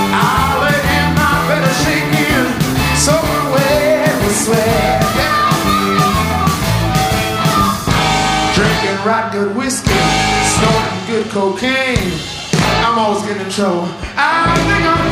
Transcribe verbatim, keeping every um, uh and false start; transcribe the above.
I'll let him out better shaking, soaking wet with sweat. Drinking right good whiskey, snorting good cocaine. I'm always getting in trouble. I think I'm